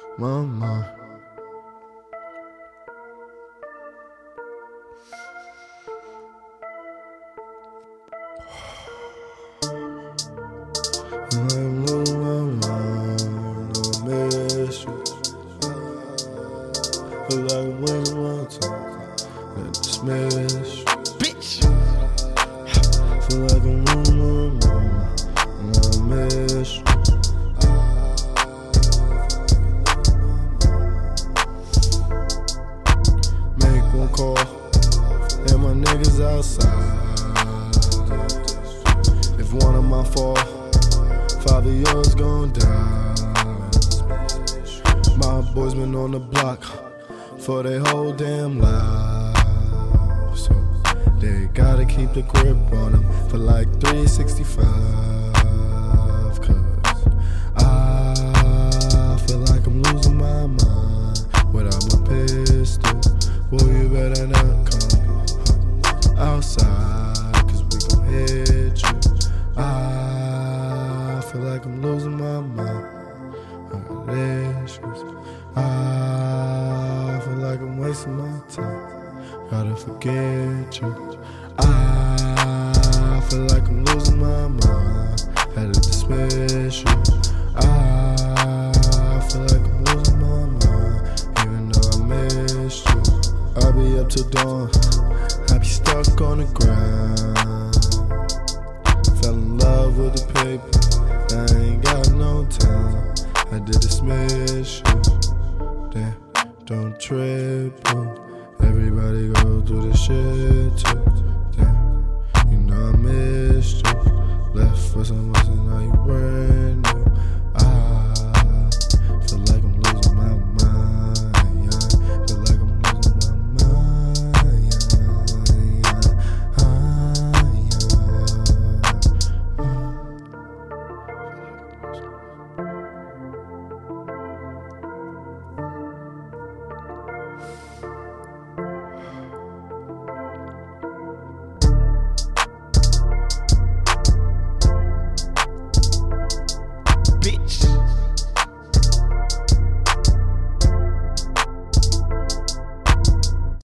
Mama. I'm losing my mind, I miss you. Feel like I'm wasting my time, and dismiss you. Bitch! Feel like I'm losing my mind, and I miss you. Make one call, and my niggas outside. If one of my fall, father, yours gon' die. My boys been on the block for their whole damn life, so they gotta keep the grip on them for like 365. Cause I feel like I'm losing my mind without my pistol. Boy, you better not come outside, cause we gon' hit you. I feel like I'm losing my mind. I got issues. I feel like I'm wasting my time. Gotta forget you. I feel like I'm losing my mind. Had to dismiss you. I feel like I'm losing my mind, even though I missed you. I be up till dawn. I be stuck on the ground. Fell in love with the paper, I ain't got no time. I did dismiss you. Damn, don't trip, bro. Everybody go through this shit too. Damn, you know I missed you. Left for some else and now you burn.